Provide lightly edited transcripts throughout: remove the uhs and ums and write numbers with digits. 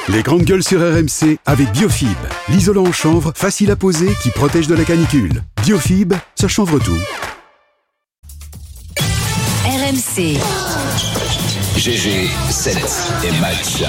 Les grandes gueules sur RMC avec Biofib, l'isolant en chanvre facile à poser qui protège de la canicule. Biofib, ça chanvre tout. RMC. GG, 7 et match.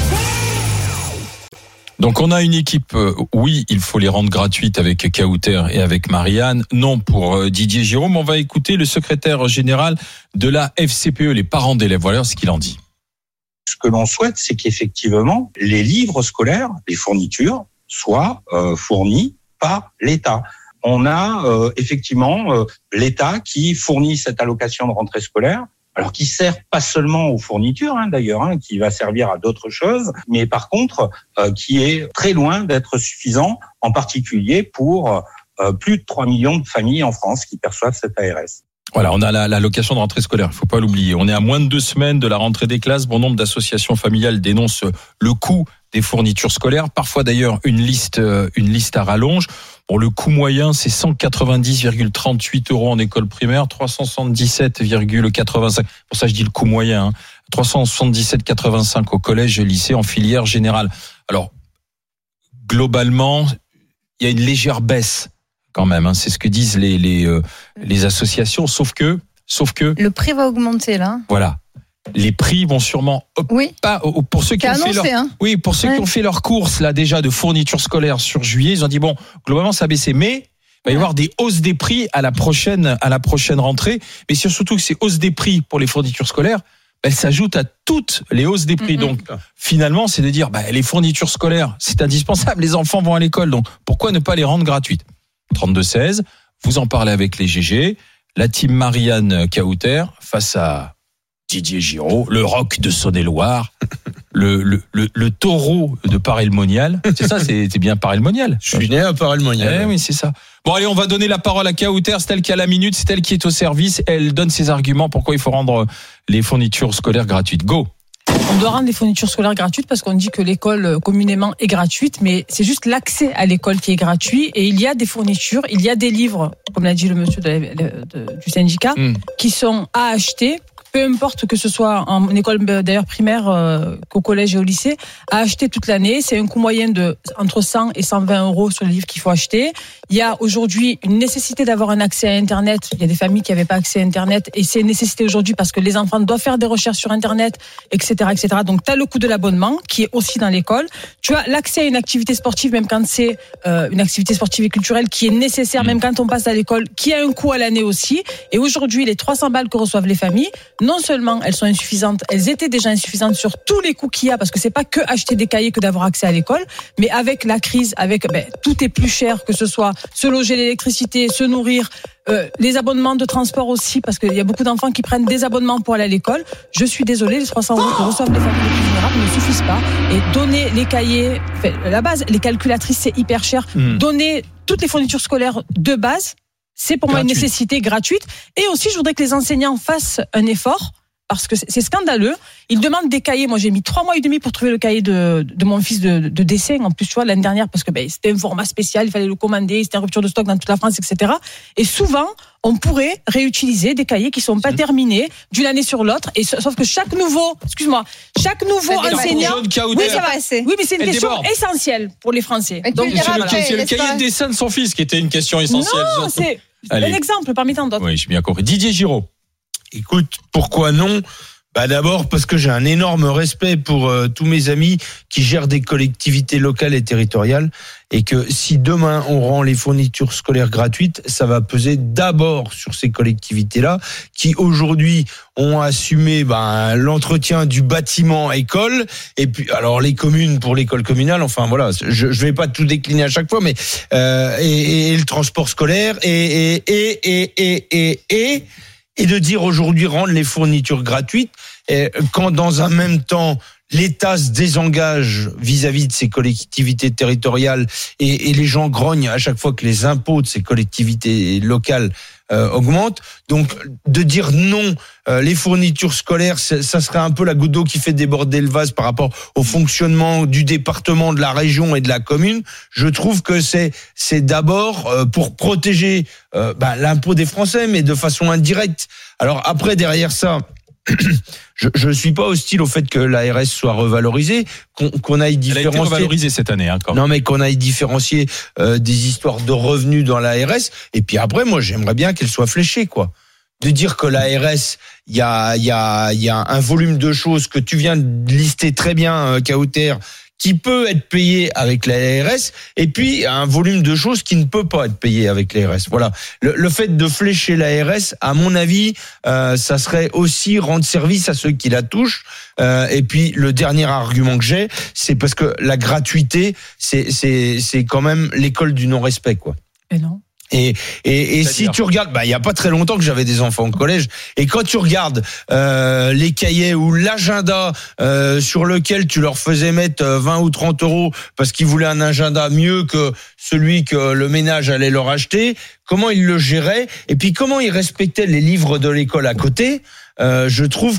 Donc on a une équipe, oui, il faut les rendre gratuites avec Kauter et avec Marianne, non pour Didier Giraud. On va écouter le secrétaire général de la FCPE, les parents d'élèves. Voilà ce qu'il en dit. Ce que l'on souhaite, c'est qu'effectivement, les livres scolaires, les fournitures, soient fournis par l'État. On a effectivement l'État qui fournit cette allocation de rentrée scolaire, alors qui sert pas seulement aux fournitures d'ailleurs, qui va servir à d'autres choses, mais par contre qui est très loin d'être suffisant, en particulier pour plus de 3 millions de familles en France qui perçoivent cette ARS. Voilà, on a l'allocation de rentrée scolaire, il faut pas l'oublier. On est à moins de 2 semaines de la rentrée des classes. Bon nombre d'associations familiales dénoncent le coût des fournitures scolaires. Parfois d'ailleurs une liste à rallonge. Bon, le coût moyen, c'est 190,38 € en école primaire, 377,85. Pour ça, je dis le coût moyen. 377,85 au collège et lycée en filière générale. Alors, globalement, il y a une légère baisse quand même. C'est ce que disent les associations. Sauf que le prix va augmenter là. Voilà. Les prix vont sûrement pas pour ceux qui ont qui ont fait leurs courses là déjà de fournitures scolaires sur juillet, ils ont dit bon, globalement ça a baissé, mais il va y avoir des hausses des prix à la prochaine rentrée, mais c'est surtout que ces hausses des prix pour les fournitures scolaires, elles s'ajoutent à toutes les hausses des prix. Donc finalement, c'est de dire les fournitures scolaires, c'est indispensable, les enfants vont à l'école, donc pourquoi ne pas les rendre gratuites? 32-16, vous en parlez avec les GG, la team Marianne Kauter face à Didier Giraud, le roc de Saône-et-Loire, le taureau de Paray-le-Monial. C'est ça, c'est bien Paray-le-Monial. Je suis né à Paray-le-Monial. Oui, c'est ça. Bon, allez, on va donner la parole à Kauter. C'est elle qui a la minute, c'est elle qui est au service. Elle donne ses arguments pourquoi il faut rendre les fournitures scolaires gratuites. Go! On doit rendre les fournitures scolaires gratuites parce qu'on dit que l'école communément est gratuite, mais c'est juste l'accès à l'école qui est gratuit. Et il y a des fournitures, il y a des livres, comme l'a dit le monsieur du syndicat, qui sont à acheter. Peu importe que ce soit en école d'ailleurs primaire qu'au collège et au lycée, à acheter toute l'année. C'est un coût moyen de entre 100 et 120 € sur les livres qu'il faut acheter. Il y a aujourd'hui une nécessité d'avoir un accès à Internet. Il y a des familles qui n'avaient pas accès à Internet et c'est une nécessité aujourd'hui parce que les enfants doivent faire des recherches sur Internet, etc., etc. Donc tu as le coût de l'abonnement qui est aussi dans l'école. Tu as l'accès à une activité sportive, même quand c'est une activité sportive et culturelle qui est nécessaire, même quand on passe à l'école, qui a un coût à l'année aussi. Et aujourd'hui, les 300 balles que reçoivent les familles, non seulement elles sont insuffisantes, elles étaient déjà insuffisantes sur tous les coûts qu'il y a, parce que c'est pas que acheter des cahiers que d'avoir accès à l'école, mais avec la crise, tout est plus cher, que ce soit se loger, l'électricité, se nourrir, les abonnements de transport aussi, parce qu'il y a beaucoup d'enfants qui prennent des abonnements pour aller à l'école. Je suis désolée, les 300 € que reçoivent les familles les plus vulnérables ne suffisent pas. Et donner les cahiers, la base, les calculatrices, c'est hyper cher. Donner toutes les fournitures scolaires de base, c'est pour moi une nécessité gratuite. Et aussi, je voudrais que les enseignants fassent un effort, parce que c'est scandaleux. Ils demandent des cahiers. Moi, j'ai mis 3 mois et demi pour trouver le cahier de mon fils de dessin. En plus, tu vois, l'année dernière, parce que c'était un format spécial, il fallait le commander, c'était en rupture de stock dans toute la France, etc. Et souvent, on pourrait réutiliser des cahiers qui sont pas terminés d'une année sur l'autre. Et sauf que chaque nouveau enseignant, oui, ça va, oui, mais c'est une question essentielle pour les Français. Donc, c'est le cahier de dessin de son fils qui était une question essentielle. Non, c'est un exemple parmi tant d'autres. Oui, j'ai bien compris. Didier Giraud. Écoute, pourquoi non? D'abord parce que j'ai un énorme respect pour tous mes amis qui gèrent des collectivités locales et territoriales, et que si demain on rend les fournitures scolaires gratuites, ça va peser d'abord sur ces collectivités-là qui aujourd'hui ont assumé l'entretien du bâtiment école, et puis alors les communes pour l'école communale, enfin voilà, je vais pas tout décliner à chaque fois, mais et le transport scolaire et de dire aujourd'hui rendre les fournitures gratuites, quand dans un même temps l'État se désengage vis-à-vis de ces collectivités territoriales et les gens grognent à chaque fois que les impôts de ces collectivités locales augmentent. Donc de dire non, les fournitures scolaires, ça serait un peu la goutte d'eau qui fait déborder le vase par rapport au fonctionnement du département, de la région et de la commune. Je trouve que c'est d'abord pour protéger l'impôt des Français, mais de façon indirecte. Alors après, derrière ça, je suis pas hostile au fait que l'ARS soit revalorisée, qu'on aille différencier. Elle a été revalorisée cette année, quand même. Non, mais qu'on aille différencier des histoires de revenus dans l'ARS. Et puis après, moi, j'aimerais bien qu'elle soit fléchée, quoi. De dire que l'ARS, il y a un volume de choses que tu viens de lister très bien, Kauter, qui peut être payé avec l'ARS, et puis un volume de choses qui ne peut pas être payé avec l'ARS. Voilà. Le fait de flécher l'ARS, à mon avis, ça serait aussi rendre service à ceux qui la touchent. Et puis le dernier argument que j'ai, c'est parce que la gratuité, c'est quand même l'école du non-respect, quoi. Et non. Et si tu regardes, il y a pas très longtemps que j'avais des enfants au collège, et quand tu regardes les cahiers ou l'agenda sur lequel tu leur faisais mettre 20 ou 30 euros parce qu'ils voulaient un agenda mieux que celui que le ménage allait leur acheter, comment ils le géraient, et puis comment ils respectaient les livres de l'école à côté. Je trouve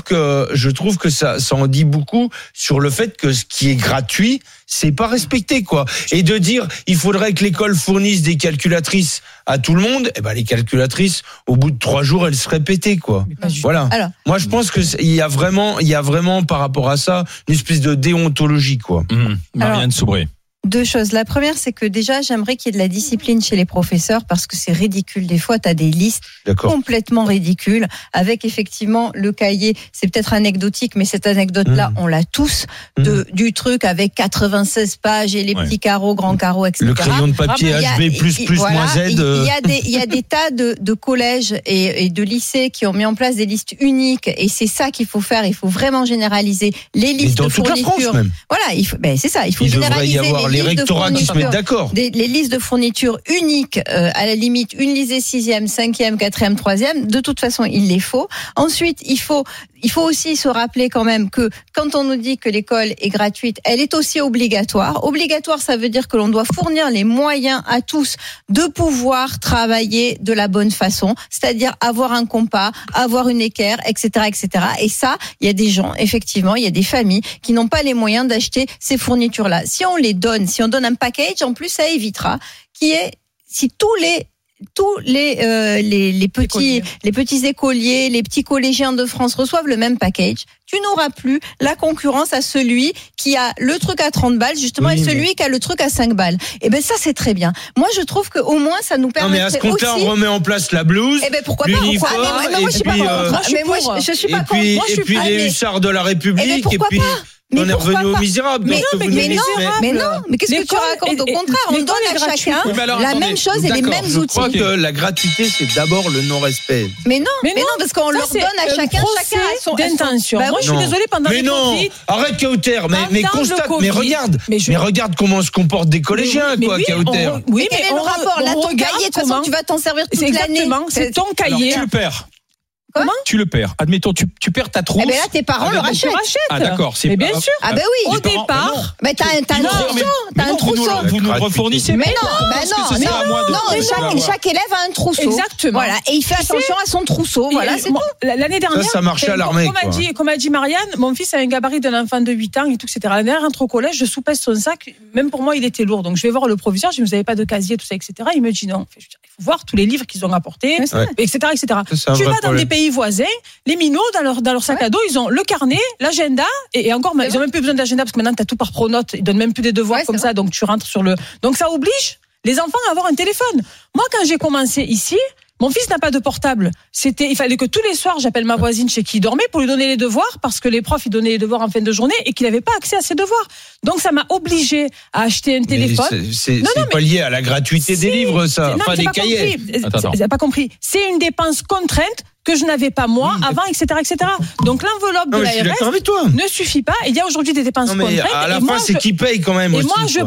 que ça en dit beaucoup sur le fait que ce qui est gratuit, c'est pas respecté, quoi. Et de dire il faudrait que l'école fournisse des calculatrices à tout le monde, les calculatrices, au bout de 3 jours, elles seraient pétées, quoi. Voilà. Alors, moi, je pense que il y a vraiment par rapport à ça une espèce de déontologie, quoi. Marianne Soubré. 2 choses. La première, c'est que déjà, j'aimerais qu'il y ait de la discipline chez les professeurs parce que c'est ridicule. Des fois, tu as des listes complètement ridicules avec effectivement le cahier. C'est peut-être anecdotique, mais cette anecdote-là, on l'a tous, du truc avec 96 pages et les petits carreaux, grands carreaux, etc. Le crayon de papier HB moins Z. Il y a des tas de collèges et de lycées qui ont mis en place des listes uniques, et c'est ça qu'il faut faire. Il faut vraiment généraliser les listes de fournitures. Toute la France, même. Voilà, c'est ça. Il faut généraliser les rectorats qui se mettent d'accord. Les listes de fournitures uniques, à la limite, une liste des 6e, 5e, 4e, 3e. De toute façon, il les faut. Ensuite, il faut aussi se rappeler quand même que quand on nous dit que l'école est gratuite, elle est aussi obligatoire. Obligatoire, ça veut dire que l'on doit fournir les moyens à tous de pouvoir travailler de la bonne façon, c'est-à-dire avoir un compas, avoir une équerre, etc., etc. Et ça, il y a des gens, effectivement, il y a des familles qui n'ont pas les moyens d'acheter ces fournitures-là. Si on les donne, si on donne un package, en plus, ça évitera si tous les petits écoliers, les petits collégiens de France reçoivent le même package, tu n'auras plus la concurrence à celui qui a le truc à 30 balles, justement, et celui qui a le truc à 5 balles. Et ça, c'est très bien. Moi, je trouve qu'au moins, ça nous permet. Non, mais à ce compte-là, on remet en place la blouse. Pourquoi pas? Moi, je suis pas contre. Je suis pas contre. Et puis les hussards de la République, et puis. On est revenu aux misérables. Mais non, mais qu'est-ce que tu racontes? Au contraire, on donne à chacun la même chose et les mêmes outils. Je crois que la gratuité, c'est d'abord le non-respect. Mais non, parce qu'on leur donne à chacun a son intention. Moi, je suis désolée, pendant le Covid. Arrête, Kauter, mais constate, mais regarde comment se comportent des collégiens, quoi, Kauter. Oui, mais quel est le rapport? Là, ton cahier, de toute façon, tu vas t'en servir toute l'année. Exactement, c'est ton cahier. Tu le perds. Comment? Tu le perds. Admettons, tu perds ta trousse. Là, tes parents le rachètent. Ah, d'accord. Mais bien sûr. Ah, oui. Au départ. Mais t'as un trousseau. Vous nous refournissez. Mais non. Chaque élève a un trousseau. Exactement. Voilà. Et il fait attention à son trousseau. Voilà, c'est tout. L'année dernière. Ça marchait à l'armée. Comme a dit Marianne, mon fils a un gabarit d'un enfant de 8 ans et tout, etc. L'année dernière, rentre au collège, je soupèse son sac. Même pour moi, il était lourd. Donc, je vais voir le proviseur. Je dis, vous n'avez pas de casier, tout ça, etc. Il me dit non. Il faut voir tous les livres qu'ils ont apportés, etc., etc. Tu vas dans des pays voisins. Les minots, dans leur sac à dos, ils ont le carnet, l'agenda, et encore, ils ont même plus besoin d'agenda parce que maintenant, tu as tout par pronote. Ils donnent même plus des devoirs comme ça, donc tu rentres sur le. Donc ça oblige les enfants à avoir un téléphone. Moi, quand j'ai commencé ici, mon fils n'a pas de portable. Il fallait que tous les soirs, j'appelle ma voisine chez qui il dormait pour lui donner les devoirs parce que les profs, ils donnaient les devoirs en fin de journée et qu'il n'avait pas accès à ses devoirs. Donc, ça m'a obligé à acheter un téléphone. C'est pas lié à la gratuité des livres, ça. Pas des cahiers. Vous n'avez pas compris. C'est une dépense contrainte que je n'avais pas moi avant, etc., etc. Donc l'enveloppe de l'ARS ne suffit pas. Il y a aujourd'hui des dépenses contraintes. À la fin, c'est qui paye quand même. Et moi, je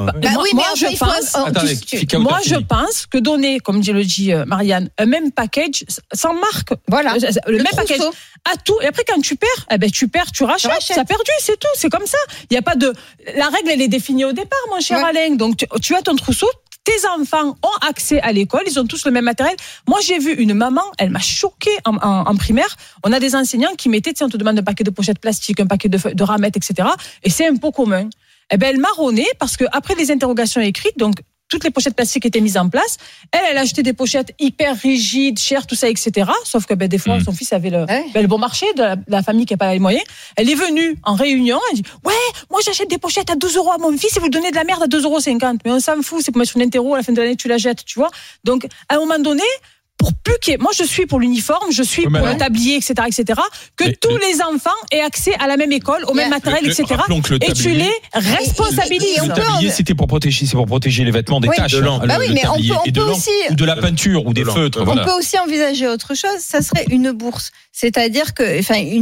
pense que donner, comme le dit Marianne, un même package sans marque. Voilà. Le même package à tout. Et après, quand tu perds, tu rachètes. Ça a perdu, c'est tout. C'est comme ça. Il y a pas de. La règle, elle est définie au départ, mon cher Alain. Donc tu as ton trousseau. Tes enfants ont accès à l'école, ils ont tous le même matériel. Moi, j'ai vu une maman, elle m'a choquée en primaire. On a des enseignants qui mettaient, on te demande un paquet de pochettes plastiques, un paquet de ramettes, etc. Et c'est un pot commun. Elle marronnait parce que après les interrogations écrites, donc toutes les pochettes plastiques étaient mises en place. Elle a acheté des pochettes hyper rigides, chères, tout ça, etc. Sauf que des fois, son fils avait le bon marché de la famille qui n'a pas les moyens. Elle est venue en réunion, elle dit ouais, moi j'achète des pochettes à 12 € à mon fils et vous donnez de la merde à 2,50 €. Mais on s'en fout, c'est pour mettre sur l'interro, à la fin de l'année tu la jettes, tu vois. Donc à un moment donné, pour plus qu'il y ait, moi je suis pour l'uniforme, je suis pour le tablier, etc., que tous les enfants aient accès à la même école, au même matériel, etc. Et tu les responsabilises. Le tablier, c'était pour protéger les vêtements des taches. Mais on peut aussi, ou de la peinture ou des feutres. On peut aussi envisager autre chose. Ça serait une bourse, c'est-à-dire que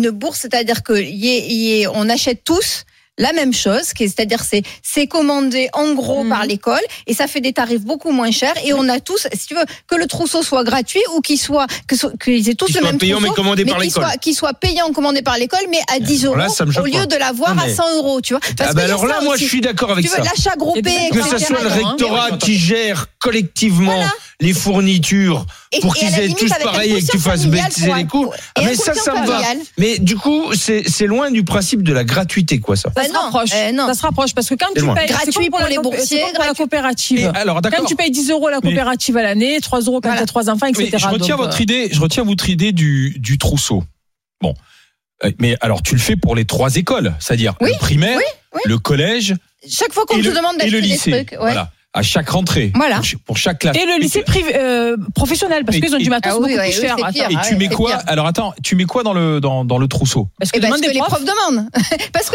on achète tous la même chose, c'est-à-dire c'est commandé en gros par l'école et ça fait des tarifs beaucoup moins chers et on a tous, si tu veux, que le trousseau soit gratuit ou qu'ils aient tous le même trousseau, mais qu'ils soient payants, commandés par l'école, mais à 10 € au lieu de l'avoir à 100 €, tu vois. Parce alors là, moi, je suis d'accord avec ça. L'achat groupé, que ce soit le rectorat qui gère collectivement les fournitures pour qu'ils aient tous pareil et que tu fasses baisser les coûts. Mais ça me va. Mais du coup, c'est loin du principe de la gratuité, quoi, ça. Ça se rapproche parce que quand tu payes gratuit pour les boursiers, pour la coopérative. Quand tu payes 10 € à la coopérative à l'année, 3 € quand tu as 3 enfants, etc. Je retiens votre idée du trousseau. Bon. Mais alors tu le fais pour les 3 écoles, c'est-à-dire le primaire, le collège, chaque fois qu'on te demande d'acheter des trucs, voilà. À chaque rentrée, pour chaque classe. Et le lycée professionnel, parce qu'ils ont du matos beaucoup plus cher. Et tu mets quoi? Alors attends, tu mets quoi dans le trousseau? Parce que les profs demandent. Parce que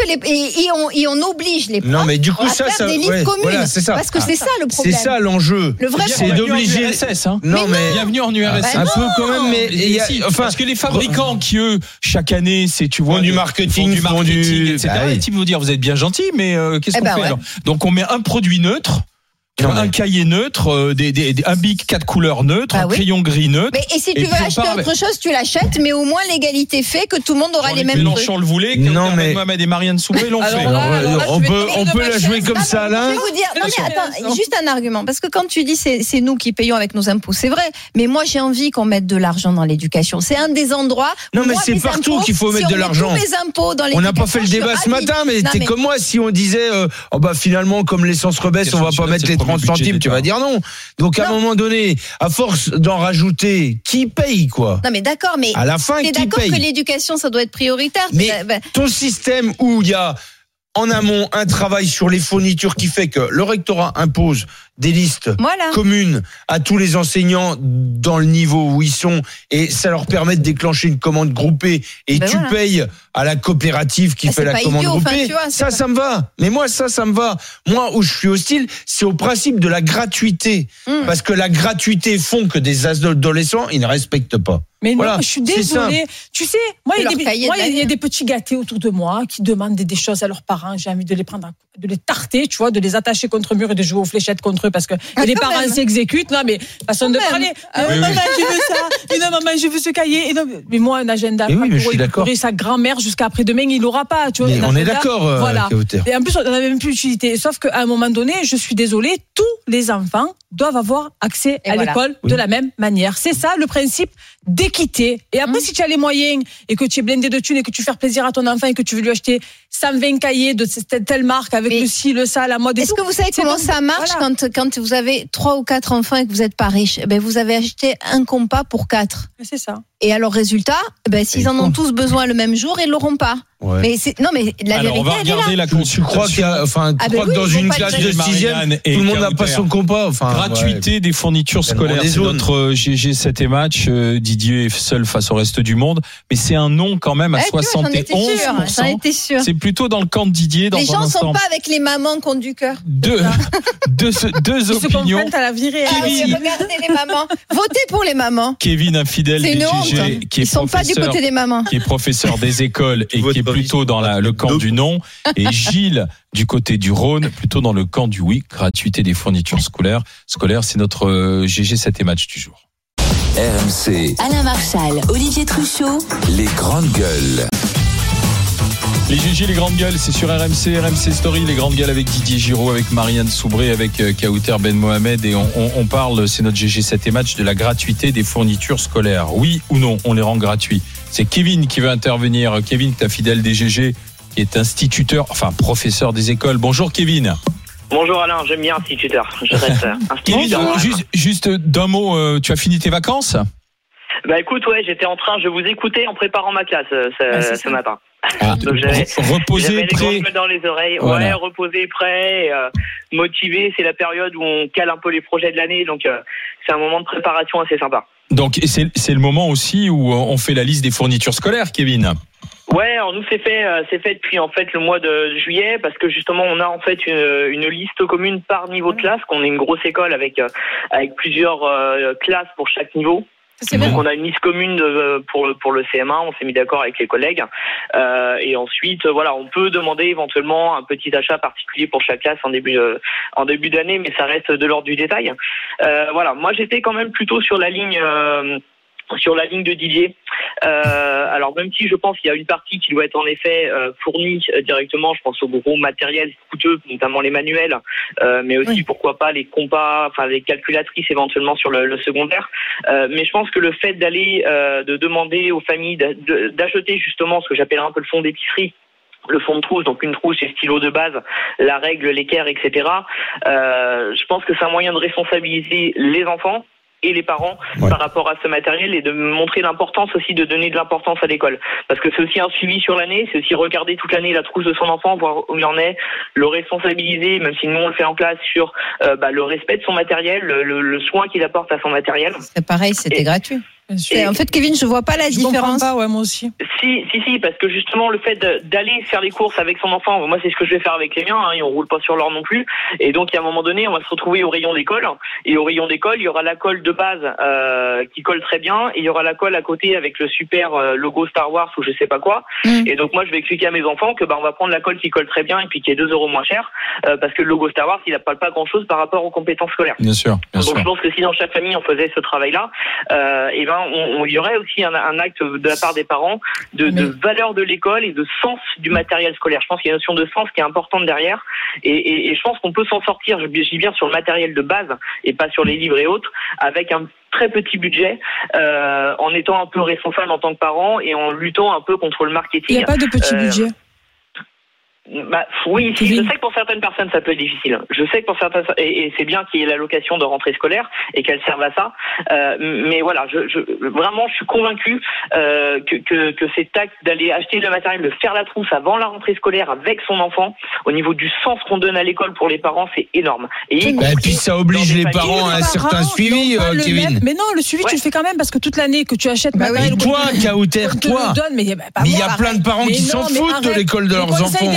et on oblige les profs à faire des livres communs. Voilà, c'est ça. Parce que c'est ça le problème. C'est ça l'enjeu. Le vrai c'est d'obliger. Non mais bienvenue en URSS. Un peu quand même, mais parce que les fabricants qui eux chaque année, c'est tu vois du marketing, etc. Les types vont dire vous êtes bien gentils, mais qu'est-ce qu'on fait? Donc on met un produit neutre. Un cahier neutre, un bic 4 couleurs neutres, un crayon gris neutre. Mais et si tu veux acheter autre chose, tu l'achètes, mais au moins l'égalité fait que tout le monde aura les mêmes trucs. Mélenchon le voulait, Mohamed et Marianne Soubré l'ont fait. On peut la jouer comme ça là. Je vais vous dire, non mais attends, juste un argument, parce que quand tu dis c'est nous qui payons avec nos impôts, c'est vrai. Mais moi j'ai envie qu'on mette de l'argent dans l'éducation. C'est un des endroits. Non mais c'est partout qu'il faut mettre de l'argent. On n'a pas fait le débat ce matin, mais t'es comme moi si on disait finalement comme l'essence rebaisse, on va pas mettre les 30 centimes, tu vas dire non. Donc à un moment donné, à force d'en rajouter, qui paye quoi? Non mais d'accord, mais à la fin qui paye? T'es d'accord que l'éducation ça doit être prioritaire? Mais ton système où il y a en amont un travail sur les fournitures qui fait que le rectorat impose des listes communes à tous les enseignants dans le niveau où ils sont et ça leur permet de déclencher une commande groupée et tu payes à la coopérative qui fait la commande groupée. Ça me va. Mais moi, ça me va. Moi, où je suis hostile, c'est au principe de la gratuité. Parce que la gratuité font que des adolescents, ils ne respectent pas. Mais non, je suis désolée. Tu sais, moi, il y a des petits gâtés autour de moi qui demandent des choses à leurs parents. J'ai envie de les prendre, de les tarter, tu vois, de les attacher contre le mur et de jouer aux fléchettes contre eux parce que les parents s'exécutent. Non, mais façon de parler. Maman, je veux ça. Et non, maman, je veux ce cahier. Et non, mais moi, un agenda pour sa grand-mère jusqu'à après-demain, il l'aura pas. Tu vois, mais on est d'accord. Voilà. Et en plus, on n'a même plus d'utilité. Sauf qu'à un moment donné, je suis désolée, tous les enfants doivent avoir accès à l'école de la même manière. C'est ça le principe d'équité. Et après, si tu as les moyens et que tu es blindé de thunes et que tu veux faire plaisir à ton enfant et que tu veux lui acheter 120 cahiers de telle marque avec le ci, le ça, la mode et tout. Est-ce que vous savez comment ça marche quand vous avez 3 ou 4 enfants et que vous n'êtes pas riche? Vous avez acheté un compas pour 4. C'est ça. Et alors, résultat, s'ils en ont tous besoin le même jour, ils l'auront pas. Ouais. Mais la vérité, on va regarder la tu crois qu'il y a, que dans une classe de 6e, tout le monde n'a pas son compas. Gratuité des fournitures scolaires. C'est notre GG 7 et match. Didier est seul face au reste du monde. Mais c'est un non quand même à 71%. J'en étais sûr. C'est plutôt dans le camp de Didier. Les gens ne sont pas avec les mamans qui ont du cœur. Deux opinions. Ils se à la vie réelle. Regardez les mamans. Votez pour les mamans. Kevin, infidèle du GG, qui est sont pas du côté des mamans. Qui est professeur des écoles et qui est plutôt dans le camp du non, et Gilles du côté du Rhône, plutôt dans le camp du oui, gratuité des fournitures scolaires, c'est notre GG 7 et match du jour. RMC. Alain Marchal, Olivier Truchot. Les grandes gueules. Les GG, les grandes gueules, c'est sur RMC Story, les grandes gueules avec Didier Giraud, avec Marianne Soubré, avec Kauter Ben Mohamed, et on parle, c'est notre GG 7 et match, de la gratuité des fournitures scolaires. Oui ou non, on les rend gratuits? C'est Kevin qui veut intervenir. Kevin, ta fidèle des GG, qui est instituteur, professeur des écoles. Bonjour Kevin. Bonjour Alain, j'aime bien instituteur. Je reste instituteur. Juste d'un mot, tu as fini tes vacances ? Bah écoute, ouais, j'étais en train, je vous écoutais en préparant ma classe ce matin. Donc j'avais les grosses dans les oreilles, voilà. Ouais, reposé, prêt, motivé. C'est la période où on cale un peu les projets de l'année, donc c'est un moment de préparation assez sympa. Donc c'est le moment aussi où on fait la liste des fournitures scolaires, Kevin. Ouais, alors nous c'est fait depuis en fait le mois de juillet, parce que justement on a en fait une liste commune par niveau de classe, qu'on est une grosse école avec plusieurs classes pour chaque niveau. Donc on a une liste commune pour le CM1, on s'est mis d'accord avec les collègues, et ensuite voilà, on peut demander éventuellement un petit achat particulier pour chaque classe en début d'année, mais ça reste de l'ordre du détail. Voilà, moi j'étais quand même plutôt sur la ligne de Didier. Alors même si je pense qu'il y a une partie qui doit être en effet fournie directement, je pense au gros matériel coûteux, notamment les manuels, mais aussi pourquoi pas les compas, enfin les calculatrices éventuellement sur le secondaire. Mais je pense que le fait de demander aux familles d'acheter justement ce que j'appellerais un peu le fonds d'épicerie, le fond de trousse, donc une trousse et stylo de base, la règle, l'équerre, etc. Je pense que c'est un moyen de responsabiliser les enfants et les parents par rapport à ce matériel, et de montrer l'importance aussi, de donner de l'importance à l'école. Parce que c'est aussi un suivi sur l'année, c'est aussi regarder toute l'année la trousse de son enfant, voir où il en est, le responsabiliser, même si nous on le fait en classe, sur le respect de son matériel, le soin qu'il apporte à son matériel. C'est pareil, c'était gratuit. En fait, Kevin, je vois pas la différence. Pas, ouais, moi aussi. Si, parce que justement, le fait d'aller faire les courses avec son enfant, moi, c'est ce que je vais faire avec les miens, hein, et on roule pas sur l'or non plus. Et donc, à un moment donné, on va se retrouver au rayon d'école. Et au rayon d'école, il y aura la colle de base, qui colle très bien. Et il y aura la colle à côté avec le super logo Star Wars ou je sais pas quoi. Et donc, moi, je vais expliquer à mes enfants que, on va prendre la colle qui colle très bien et puis qui est 2 € moins cher, parce que le logo Star Wars, il apporte pas grand chose par rapport aux compétences scolaires. Bien sûr. Donc, je pense que si dans chaque famille, on faisait ce travail-là, il y aurait aussi un acte de la part des parents de valeur de l'école et de sens du matériel scolaire. Je pense qu'il y a une notion de sens qui est importante derrière, et je pense qu'on peut s'en sortir, je dis bien sur le matériel de base et pas sur les livres et autres, avec un très petit budget, en étant un peu responsable en tant que parent et en luttant un peu contre le marketing. Il n'y a pas de petit budget. Oui, je sais que pour certaines personnes ça peut être difficile. Je sais que pour certaines, et c'est bien qu'il y ait l'allocation de rentrée scolaire et qu'elle serve à ça. Mais voilà, vraiment, je suis convaincu que cet acte d'aller acheter le matériel, de faire la trousse avant la rentrée scolaire avec son enfant, au niveau du sens qu'on donne à l'école pour les parents, c'est énorme. Et puis ça oblige les parents à un certain suivi, Kevin. Mais non, le suivi tu le fais quand même, parce que toute l'année que tu achètes matériel. Toi, Kauter, toi. Mais il y a plein de parents qui s'en foutent de l'école de leurs enfants.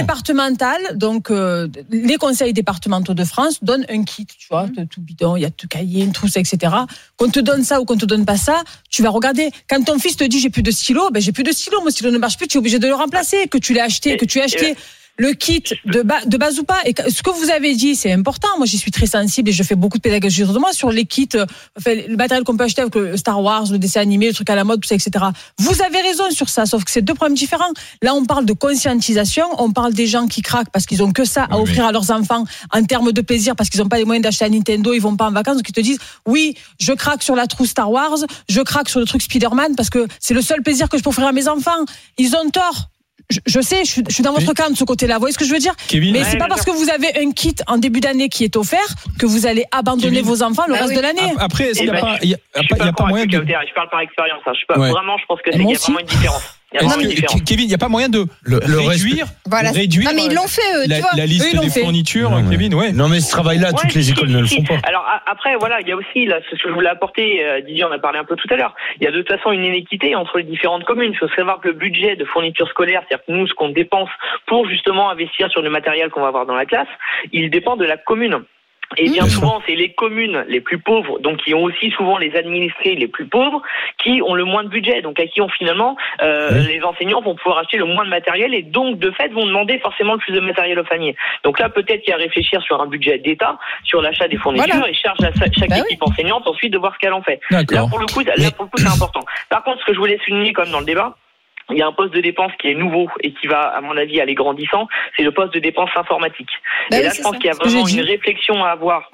Donc les conseils départementaux de France donnent un kit, tu vois, de tout bidon, il y a tout cahier, une trousse, etc. Qu'on te donne ça ou qu'on te donne pas ça, tu vas regarder. Quand ton fils te dit j'ai plus de stylo, j'ai plus de stylo, mon stylo ne marche plus, tu es obligé de le remplacer, que tu l'as acheté, que tu as acheté le kit de base ou pas. Et ce que vous avez dit, c'est important. Moi, j'y suis très sensible et je fais beaucoup de pédagogie autour de moi sur les kits, le matériel qu'on peut acheter avec le Star Wars, le dessin animé, le truc à la mode, tout ça, etc. Vous avez raison sur ça, sauf que c'est 2 problèmes différents. Là, on parle de conscientisation, on parle des gens qui craquent parce qu'ils ont que ça à offrir à leurs enfants en termes de plaisir, parce qu'ils n'ont pas les moyens d'acheter un Nintendo, ils vont pas en vacances, donc ils te disent, oui, je craque sur la trousse Star Wars, je craque sur le truc Spider-Man parce que c'est le seul plaisir que je peux offrir à mes enfants. Ils ont tort. Je sais, je suis dans votre camp de ce côté-là. Vous voyez ce que je veux dire? Kevin, mais c'est pas parce que vous avez un kit en début d'année qui est offert que vous allez abandonner vos enfants le reste de l'année. Après, il n'y a pas moyen de... Je parle par expérience. Vraiment, je pense que qu'il y a vraiment une différence. Kevin, il n'y a pas moyen de réduire, non, mais ils l'ont fait, la liste des fournitures, Kevin, Non, mais ce travail-là, toutes les écoles ne le font pas. Alors après, voilà, il y a aussi, là, ce que je voulais apporter, Didier en a parlé un peu tout à l'heure, il y a de toute façon une inéquité entre les différentes communes. Il faut savoir que le budget de fourniture scolaire, c'est-à-dire que nous, ce qu'on dépense pour justement investir sur le matériel qu'on va avoir dans la classe, il dépend de la commune. Et bien souvent, c'est les communes les plus pauvres, donc qui ont aussi souvent les administrés les plus pauvres, qui ont le moins de budget, donc à qui finalement les enseignants vont pouvoir acheter le moins de matériel et donc de fait vont demander forcément le plus de matériel au panier. Donc là, peut-être qu'il y a à réfléchir sur un budget d'État, sur l'achat des fournitures et charge à chaque équipe enseignante ensuite de voir ce qu'elle en fait. Là pour le coup, c'est important. Par contre, ce que je voulais souligner comme dans le débat, il y a un poste de dépense qui est nouveau et qui va, à mon avis, aller grandissant, c'est le poste de dépense informatique. Et là, je pense qu'il y a vraiment une réflexion à avoir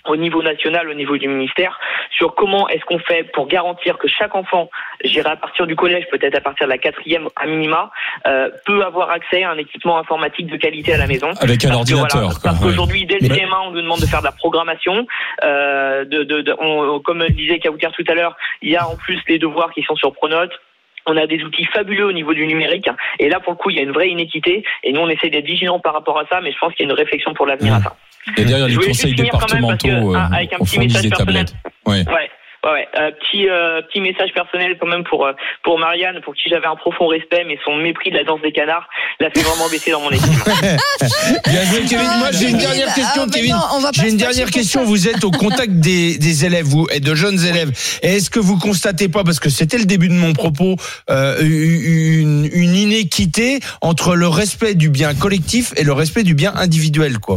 au niveau national, au niveau du ministère, sur comment est-ce qu'on fait pour garantir que chaque enfant, j'irai à partir du collège, peut-être à partir de la 4e à minima, peut avoir accès à un équipement informatique de qualité à la maison. Avec un ordinateur. Parce qu'aujourd'hui, dès le CM1, on nous demande de faire de la programmation. Comme disait Kauter tout à l'heure, il y a en plus les devoirs qui sont sur Pronote. On a des outils fabuleux au niveau du numérique. Et là, pour le coup, il y a une vraie inéquité. Et nous, on essaie d'être vigilants par rapport à ça, mais je pense qu'il y a une réflexion pour l'avenir à ça. Et derrière les conseils départementaux, avec un on petit fournit message des personnel. tablettes. Ouais. Petit message personnel quand même pour Marianne, pour qui j'avais un profond respect, mais son mépris de la danse des canards l'a fait vraiment baisser dans mon estime. Bien joué, Kevin. Moi, j'ai une dernière question, Kevin. J'ai une dernière question. Vous êtes au contact des élèves, vous, et de jeunes élèves. Et est-ce que vous constatez pas, parce que c'était le début de mon propos, une inéquité entre le respect du bien collectif et le respect du bien individuel, quoi?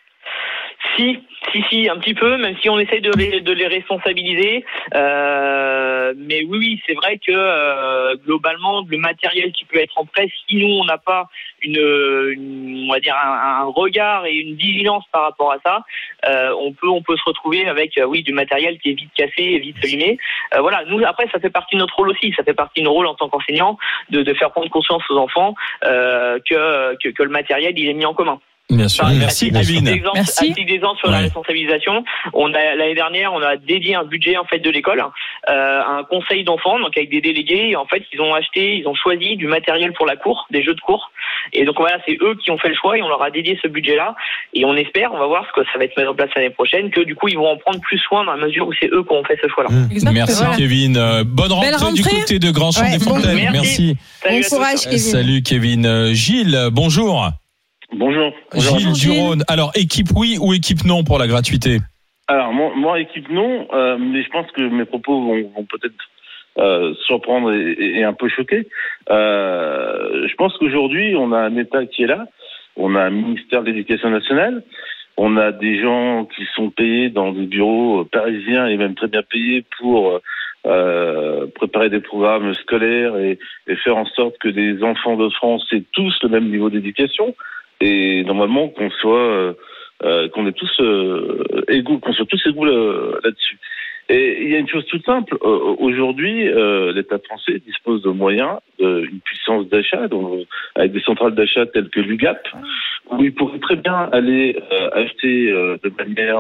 Si, un petit peu, même si on essaye de les responsabiliser. Mais oui, c'est vrai que globalement, le matériel qui peut être en presse, si nous on n'a pas on va dire un regard et une vigilance par rapport à ça, on peut se retrouver avec du matériel qui est vite cassé et vite abîmé. Voilà, nous après ça fait partie de notre rôle aussi, ça fait partie de notre rôle en tant qu'enseignant de faire prendre conscience aux enfants que le matériel il est mis en commun. Bien sûr. Merci, Kevin. Merci. Un petit exemple sur la responsabilisation. L'année dernière, on a dédié un budget en fait de l'école à un conseil d'enfants, donc avec des délégués. Et en fait, ils ont choisi du matériel pour la cour, des jeux de cour. Et donc voilà, c'est eux qui ont fait le choix et on leur a dédié ce budget-là. Et on espère, on va voir ce que ça va être mis en place l'année prochaine, que du coup ils vont en prendre plus soin dans la mesure où c'est eux qui ont fait ce choix-là. Merci Kevin. Bonne rentrée du côté de Grand-Champ-des-Fontaines. Merci. Bon courage, Kevin. Salut Kevin. Gilles, bonjour. Bonjour. Gilles Durone. Alors, équipe oui ou équipe non pour la gratuité? Alors, moi équipe non, mais je pense que mes propos vont peut-être surprendre et un peu choquer. Je pense qu'aujourd'hui, on a un État qui est là, on a un ministère de l'Éducation nationale, on a des gens qui sont payés dans des bureaux parisiens et même très bien payés pour préparer des programmes scolaires et faire en sorte que les enfants de France aient tous le même niveau d'éducation. Et normalement qu'on est tous égaux, qu'on soit tous égaux là-dessus. Et il y a une chose toute simple. Aujourd'hui, l'État français dispose de moyens, d'une puissance d'achat, donc avec des centrales d'achat telles que l'UGAP, où il pourrait très bien aller acheter de manière,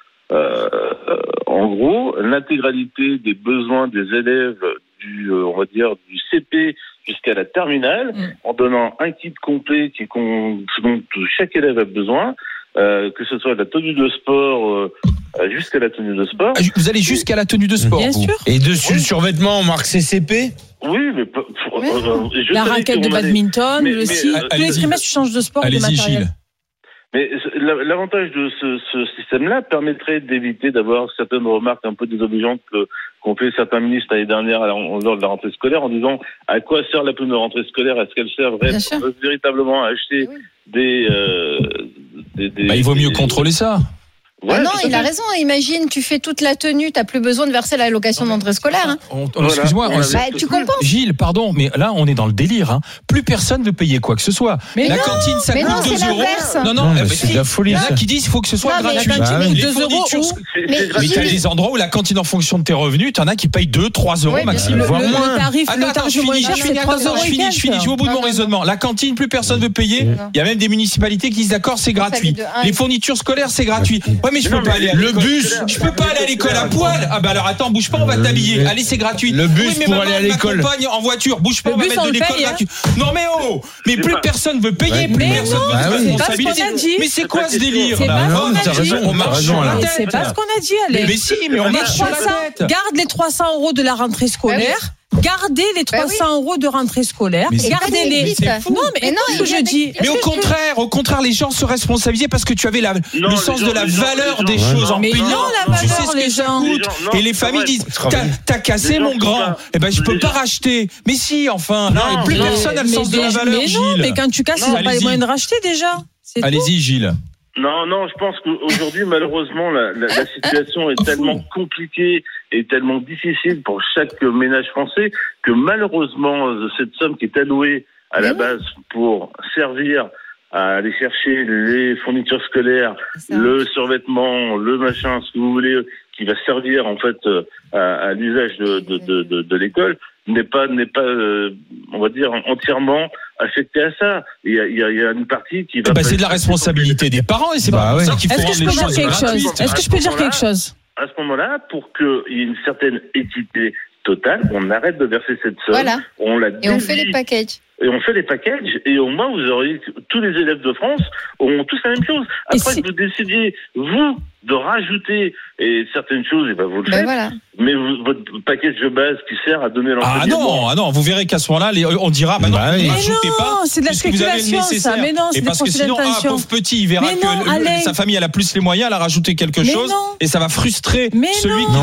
en gros, l'intégralité des besoins des élèves on va dire du CP jusqu'à la terminale, en donnant un kit complet dont chaque élève a besoin, que ce soit la tenue de sport jusqu'à la tenue de sport. Vous allez jusqu'à la tenue de sport, bien sûr. Et dessus, le survêtement, on marque CCP? Oui, mais la raquette de badminton, tous les trimestres, tu changes de sport et de matériel. Gilles. Mais l'avantage de ce système-là permettrait d'éviter d'avoir certaines remarques un peu désobligeantes qu'ont fait certains ministres l'année dernière lors de la rentrée scolaire en disant à quoi sert la prime de rentrée scolaire? Est-ce qu'elle sert véritablement à acheter il vaut mieux contrôler ça. Ouais, non, il a raison. Imagine, tu fais toute la tenue, t'as plus besoin de verser l'allocation d'entrée scolaire. Excuse-moi, tu comprends. Gilles, pardon, mais là, on est dans le délire. Plus personne ne payer quoi que ce soit. Mais la cantine, ça coûte 2 euros. Non, c'est de la folie. Il y en a qui disent qu'il faut que ce soit gratuit. Les 2 euros. Mais t'as des endroits où la cantine, en fonction de tes revenus, t'en as qui payent 2-3 euros maximum. Le tarif moins cher, c'est 3 euros. Je finis, je vais au bout de mon raisonnement. La cantine, plus personne veut payer. Il y a même des municipalités qui disent d'accord, c'est gratuit. Les fournitures scolaires, c'est gratuit. Ouais, mais je peux pas aller le bus. Je peux pas aller à l'école à poil. Ah bah alors attends, bouge pas, on va t'habiller. Allez, c'est gratuit. Le bus pour aller à l'école. En voiture, bouge pas, on va mettre de l'école gratuit. Non mais mais plus personne veut payer, plus personne veut se responsabiliser. Mais c'est quoi ce délire? On marche sur la tête. C'est pas ce qu'on a dit, allez. Mais si, mais on marche sur la tête. Garde les 300 euros de la rentrée scolaire. Gardez les 300 euros de rentrée scolaire. Gardez-les. Non, mais non, ce que je dis. Mais au contraire, les gens se responsabilisaient parce que tu avais le sens de la valeur des choses en payant. Tu sais ce que ça coûte. Et les familles disent, t'as cassé mon grand. Eh ben, je peux pas racheter. Mais si, enfin. Non, plus personne n'a le sens de la valeur, Gilles. Mais non, mais quand tu casses, ils n'ont pas les moyens de racheter déjà. Allez-y, Gilles. Non, je pense qu'aujourd'hui, malheureusement, la situation est tellement compliquée et tellement difficile pour chaque ménage français que malheureusement, cette somme qui est allouée à la base pour servir à aller chercher les fournitures scolaires, le survêtement, le machin, ce que vous voulez, qui va servir en fait à l'usage de l'école, n'est pas on va dire entièrement affecté à ça. Il y a une partie qui va. C'est de la responsabilité des parents et c'est pas ça qu'il faut rendre les choses gratuites. Est-ce que je peux dire quelque chose? À ce moment-là, pour qu'il y ait une certaine équité totale, on arrête de verser cette somme. Voilà. Et on fait les packages. Et on fait les packages, et au moins vous aurez tous les élèves de France auront tous la même chose. Après que vous décidiez, vous, de rajouter et certaines choses, et vous le faites. Voilà. Mais votre package de base qui sert à donner l'enseignement. Ah non, vous verrez qu'à ce moment-là, on dira, non, rajoutez pas. C'est de la spéculation, ça. Mais non, c'est parce que sinon, pauvre petit, il verra que sa famille, elle a plus les moyens, elle a rajouté quelque chose, et ça mais celui qui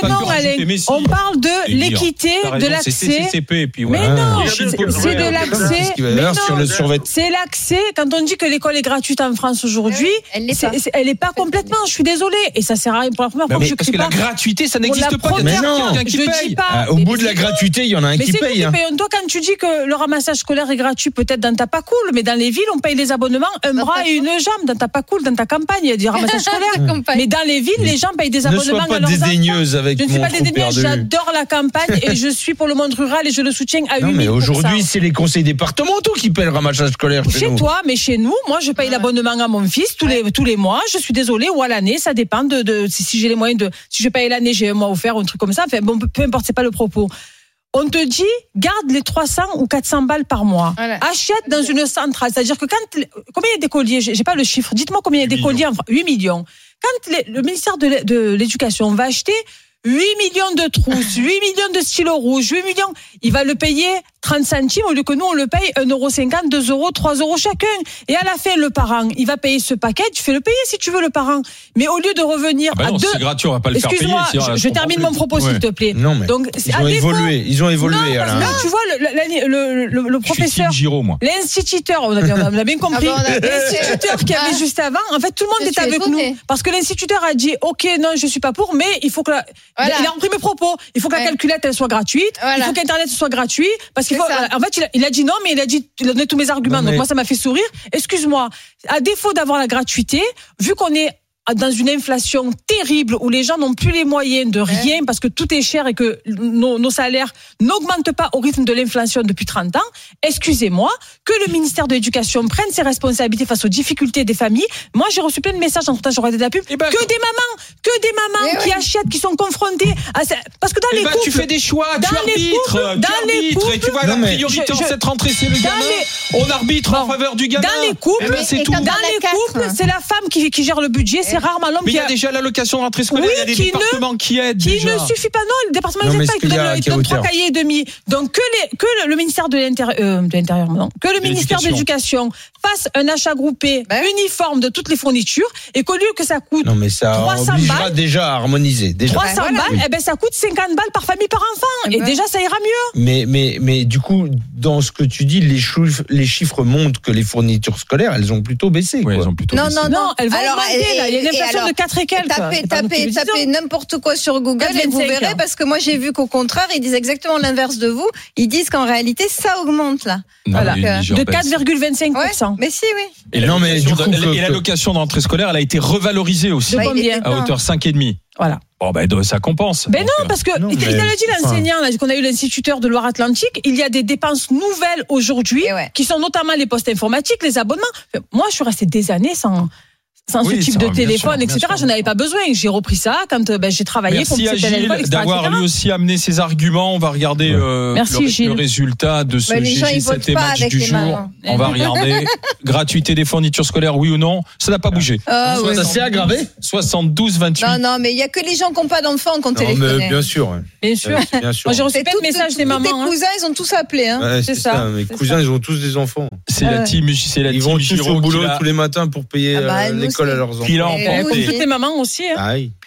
on parle de l'équité, de l'accès. C'est CCP, et puis mais non, c'est de l'accès. C'est l'accès. Quand on dit que l'école est gratuite en France aujourd'hui, elle n'est pas complètement. Je suis désolée. Et ça sert à rien pour la première fois que je crie pas. Parce que la gratuité, ça n'existe pas. Mais non, je dis pas. Au bout de la gratuité, il y en a un qui paye. Toi, quand tu dis que le ramassage scolaire est gratuit, peut-être dans ta pas cool, mais dans les villes, on paye les abonnements, un bras et une jambe. Dans ta pas cool, dans ta campagne, il y a du ramassage scolaire. Mais dans les villes, les gens payent des abonnements. Ne sois pas dédaigneuse avec mon trop dédaigneuse. J'adore la campagne et je suis pour le monde rural et je le soutiens à 8 000%. Mais aujourd'hui, c'est les conseils départementaux qui paient le ramassage scolaire. Chez toi, mais chez nous, moi, je paye l'abonnement à mon fils tous les mois. Je suis désolée, ou à l'année, ça dépend de si j'ai les moyens si je paye l'année, j'ai un mois offert ou un truc comme ça. Enfin, bon, peu importe, c'est pas le propos. On te dit, garde les 300 ou 400 balles par mois. Voilà. Achète dans une centrale. C'est-à-dire que combien il y a d'écoliers? J'ai pas le chiffre. Dites-moi combien il y a d'écoliers en France. 8 millions. Quand le ministère de l'Éducation va acheter 8 millions de trousses, 8 millions de stylos rouges, 8 millions, il va le payer 30 centimes au lieu que nous on le paye 1,50€, 2 €, 3 € chacun. Et à la fin, le parent, il va payer ce paquet, tu fais le payer si tu veux le parent. Mais au lieu de revenir à c'est gratuit, on va pas le faire payer. Excuse-moi, je termine mon propos s'il te plaît. Non, mais donc, ils ont évolué. Non, tu vois, le professeur, l'instituteur, on a bien compris, l'instituteur qui avait juste avant, en fait tout le monde est avec nous. Parce que l'instituteur a dit, ok, non, je suis pas pour, mais il faut que il a repris mes propos. Il faut que la calculette elle soit gratuite. Il faut qu'Internet soit gratuit. Parce qu'il faut. En fait, il a dit non, mais il a donné tous mes arguments. Donc moi, ça m'a fait sourire. Excuse-moi. À défaut d'avoir la gratuité, vu qu'on est dans une inflation terrible où les gens n'ont plus les moyens de rien parce que tout est cher et que nos salaires n'augmentent pas au rythme de l'inflation depuis 30 ans, excusez-moi, que le ministère de l'Éducation prenne ses responsabilités face aux difficultés des familles. Moi, j'ai reçu plein de messages, en tout cas, j'aurais des pubs, que des mamans qui achètent, qui sont confrontées à ça. Parce que dans les couples, tu fais des choix, tu arbitres, et tu vois, la priorité en cette rentrée, c'est le gamin. On arbitre en faveur du gamin. Dans les couples, c'est la femme qui gère le budget. C'est rarement l'homme. Mais il y a déjà l'allocation de rentrée scolaire, il y a des départements qui aident. Qui ne suffit pas, non, le département des États, il donne 3 cahiers et demi. Donc que le ministère de l'Intérieur, que le ministère de l'Éducation fasse un achat groupé uniforme de toutes les fournitures et qu'au lieu que ça coûte 300 balles, déjà à harmoniser. 300 balles, ça coûte 50 balles par famille par enfant. Et déjà, ça ira mieux. Mais du coup, dans ce que tu dis, les chiffres montrent que les fournitures scolaires, elles ont plutôt baissé. Oui, elles ont plutôt baissé. Non, elles vont augmenter, là. Il y a une inflation de 4 et quelques. Tapez n'importe quoi sur Google et vous verrez, parce que moi j'ai vu qu'au contraire, ils disent exactement l'inverse de vous. Ils disent qu'en réalité, ça augmente là. Non, voilà. De 4,25%. Mais si, oui. Et l'allocation de rentrée scolaire, elle a été revalorisée aussi. À hauteur 5,5. Voilà. Bon, ça compense. Mais non, parce que, il a dit l'enseignant, là, qu'on a eu l'instituteur de Loire-Atlantique, il y a des dépenses nouvelles aujourd'hui, qui sont notamment les postes informatiques, les abonnements. Moi, je suis restée des années sans ce type de téléphone, etc. Je n'avais pas besoin. J'ai repris ça quand j'ai travaillé. Merci à Gilles d'avoir lui aussi amené ses arguments. On va regarder le résultat de ce GG7 match du jour. On va regarder. Gratuité des fournitures scolaires, oui ou non? Ça n'a pas bougé. Ça s'est aggravé. 72-28. Non, mais il y a que les gens qui n'ont pas d'enfants qui ont téléphoné. Bien sûr. Moi, j'ai reçu plein de messages des mamans. Tes cousins, ils ont tous appelé. C'est ça. Mes cousins, ils ont tous des enfants. C'est la team. Ils vont tous au boulot tous les matins pour payer l'école à leurs enfants. Toutes les mamans aussi. Ah oui.